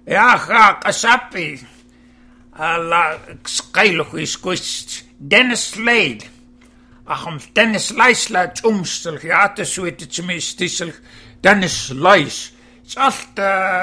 Ja, kasapi. La skailu iskuist Dennis Slade. Achum Dennis Lice la umstel ja suite tmistisel Dennis Lice. Alt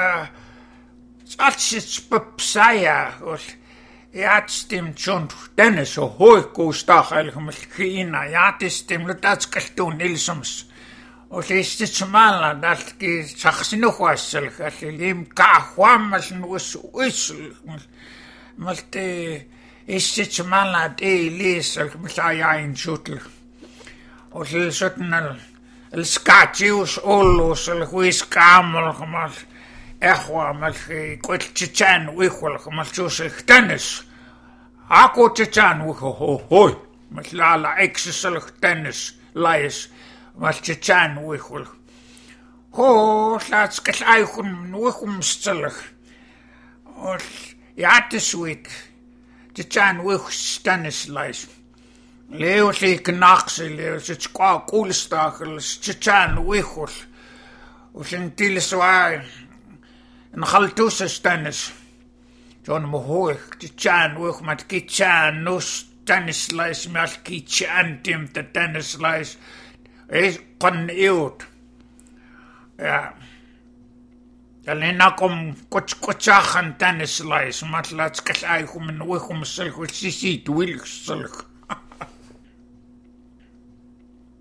sits psaja ol ja stim schon Dennis o hoiku stachel gemkina ja stim lutatskastun ilsums. Og det smala dalki saxinu khwasel khalim ka khwamas nus usl malte smala de lisel msaya in shutel og det sådan el skatius olos el huiskamel khamal ehwa mal kwetchan wikhol khamal chusel tennis ako tchan wikho hoy matlala exsel tennis lais Malchan wichul. Ho, laats kleichen wichumstelig. Or ja te sweet. De chan wich Stanislas. Leo lik naxel, het qua koelstachel, chan wichul. Of een tilswaai. En galtusse Stanis. John mohoig, de chan wich met kichan no Stanislas, met kichan tim te Stanislas. Is kon eut. Ja. Alena kom kotsachen Stanislas, matlats kalai kom en wichum sulch sisi wilk sulch.